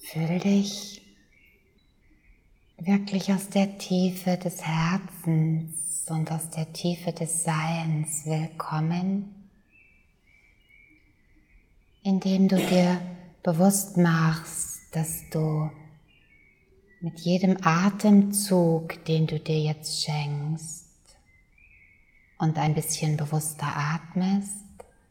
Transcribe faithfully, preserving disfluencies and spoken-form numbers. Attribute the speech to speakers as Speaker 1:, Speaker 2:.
Speaker 1: Fühl dich wirklich aus der Tiefe des Herzens und aus der Tiefe des Seins willkommen, indem du dir bewusst machst, dass du mit jedem Atemzug, den du dir jetzt schenkst und ein bisschen bewusster atmest,